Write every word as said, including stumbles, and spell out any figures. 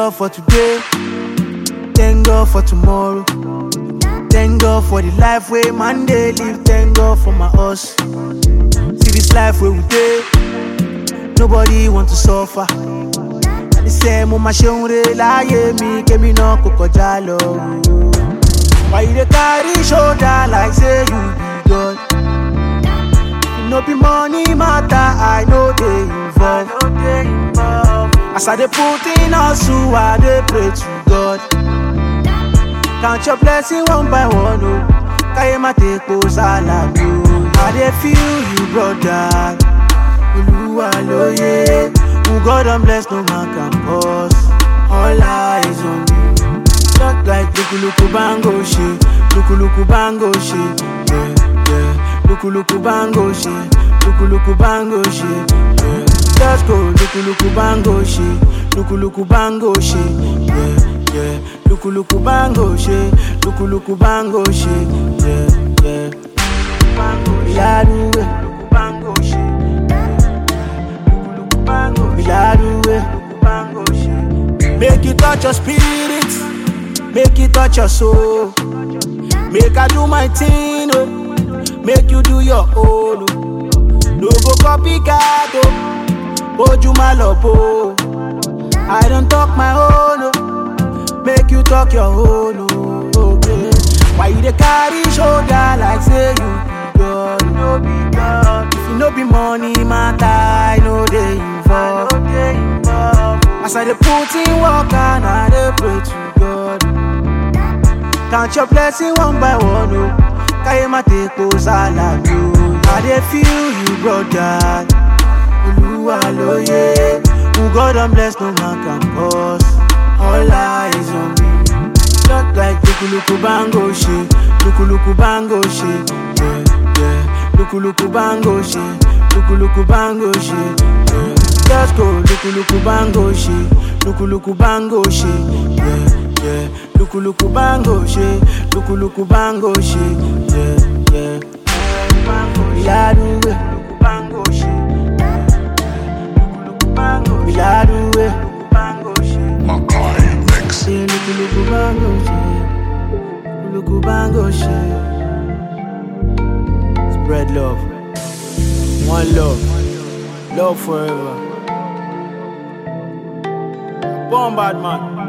God for today. Thank God for tomorrow. Thank God for the life way man dey live. Thank God for my us. See this life where we dey. Nobody want to suffer. And the same mo ma ṣeun re láyé mi kémi náà kò kọjá lọ. Why you dey carry shoulder like say you be God? No be money matter, I know they involve. As I dey put in hustle, I dey pray to God. Count your blessing one by one, oh. Kaye ma take pose alabi, oh. I dey feel you, brother. Oluwa loye, who God don bless, no man can cause. All eyes on you. Not like luku luku bango shit, luku luku bango shit, yeah, yeah. Luku luku bango shit, luku luku bango shit, yeah. Let's go, luku luku bango shit, luku luku bango shit, yeah, yeah. Luku luku bango shit, luku luku bango shit, yeah, yeah. Biladuwe, luku bango shit, luku luku bango, biladuwe, luku bango shit. Make it touch your spirit, make it touch your soul. Make I do my thing, oh. Make you do your own, oh. No go copycat, oh. Oju malopo. I don't talk my own, oh. Make you talk your own, oh. Okay. Why you dey carry shoulder like say you be God? You no be God. If you no be money matter, I know they involve. As I dey put in work and I dey pray to God. Count your blessing one by one, oh. Kaye ma take pose alabi, oh. I dey feel you, brother. Oluwa loye, who God don bless, no man can cause. All eyes on me. Not like luku luku bango shit, luku luku bango shit, yeah, yeah. Luku luku bango shit, luku luku bango shit, yeah. Let's go, luku luku bango shit, luku luku bango shit, yeah, yeah. Luku luku bango shit, luku luku bango shit, yeah, yeah. Biladuwe, luku bango shit, luku luku bango, biladuwe, luku bango shit. Makai Mix. Yeah, luku luku bango shit, luku bango shit. Spread love, one love, love forever. Bomb bad man.